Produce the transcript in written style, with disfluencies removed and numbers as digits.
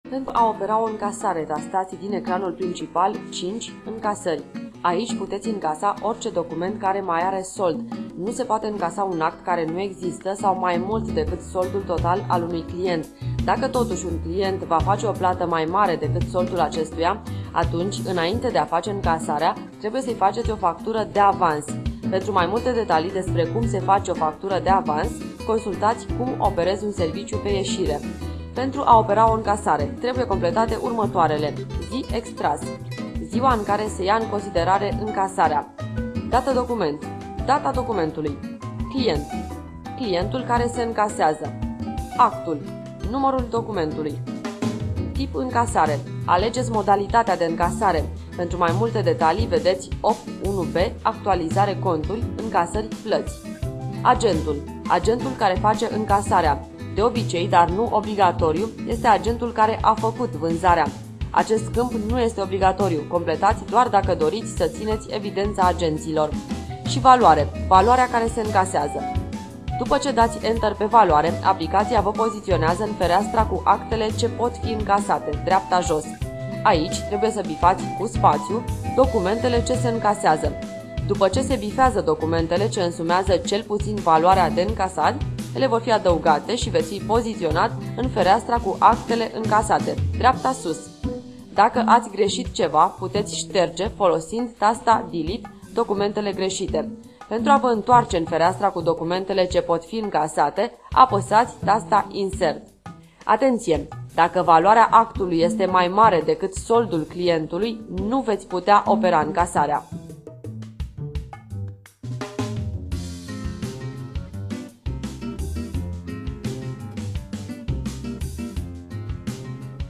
Pentru a opera o încasare, tastați din ecranul principal 5 încasări. Aici puteți încasa orice document care mai are sold. Nu se poate încasa un act care nu există sau mai mult decât soldul total al unui client. Dacă totuși un client va face o plată mai mare decât soldul acestuia, atunci, înainte de a face încasarea, trebuie să-i faceți o factură de avans. Pentru mai multe detalii despre cum se face o factură de avans, consultați cum operezi un serviciu pe ieșire. Pentru a opera o încasare, trebuie completate următoarele: zi extras, ziua în care se ia în considerare încasarea, dată document, data documentului, client, clientul care se încasează, actul, numărul documentului, tip încasare. Alegeți modalitatea de încasare. Pentru mai multe detalii vedeți 8.1b, actualizare conturi, încasări, plăți. Agentul, agentul care face încasarea. De obicei, dar nu obligatoriu, este agentul care a făcut vânzarea. Acest câmp nu este obligatoriu, completați doar dacă doriți să țineți evidența agenților. Și valoare, valoarea care se încasează. După ce dați Enter pe valoare, aplicația vă poziționează în fereastra cu actele ce pot fi încasate, dreapta jos. Aici trebuie să bifați cu spațiu documentele ce se încasează. După ce se bifează documentele ce însumează cel puțin valoarea de încasat, ele vor fi adăugate și veți fi poziționat în fereastra cu actele încasate, dreapta sus. Dacă ați greșit ceva, puteți șterge folosind tasta Delete documentele greșite. Pentru a vă întoarce în fereastra cu documentele ce pot fi încasate, apăsați tasta Insert. Atenție! Dacă valoarea actului este mai mare decât soldul clientului, nu veți putea opera încasarea.